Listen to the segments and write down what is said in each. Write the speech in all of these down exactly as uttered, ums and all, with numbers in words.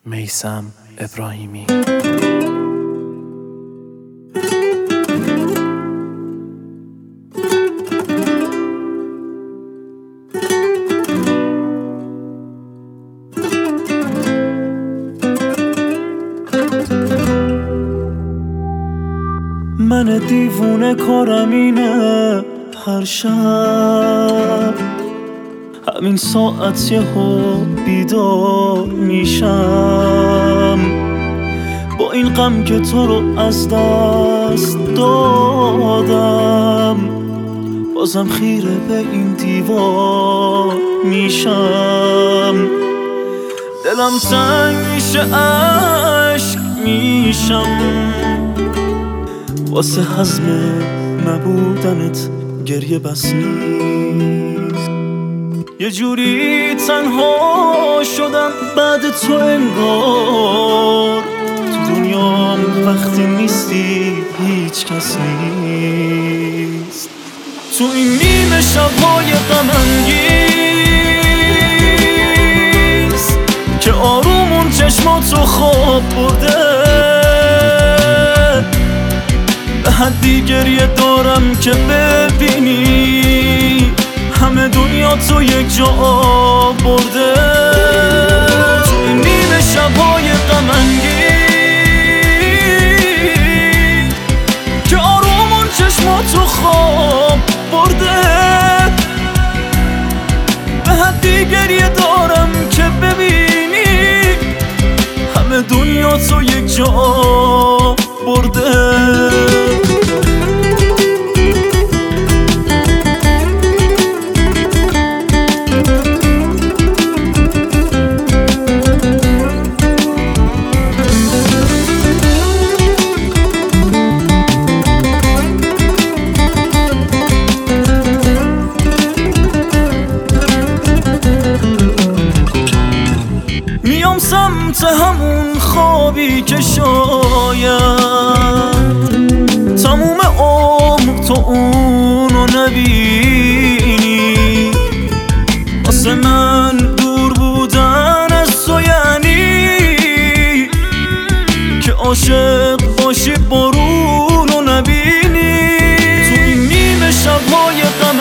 میثم ابراهیمی. من دیوونه کارم اینه، هر شب همین ساعت یهو بیدار میشم، با این غم که تو رو از دست دادم، بازم خیره به این دیوار میشم. دلم تنگ میشه، عشق میشم، واسه هضم نبودنت گریه بس نیست. یه جوری تنها شدم بعد تو، انگار تو دنیام وقتی نیستی هیچ کس نیست. تو این نیمه شب‌های غم انگیز که آرومون چشماتو خواب برده، به حدی گریه دارم که ببینی همه دنیا تو یک جا برده. تو این نیمه شب‌های غم انگیز که آرومون چشماتو خواب برده، به حدی گریه دارم که ببینی همه دنیا تو یک جا برده. میام سمت همون خوابی که شاید تموم عمر تو اونو نبینی. واسه من دور بودن از تو یعنی که عاشق باشی بارونو نبینی. تو این نیمه شب‌های غم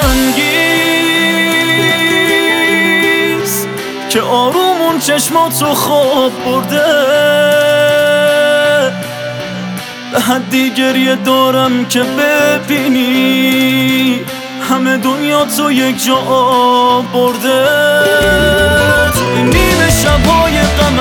انگیز که آرومون چشماتو خواب برده، به حدی گریه دارم که ببینی همه دنیا تو یک جا برده. تو این نیمه شب‌های غم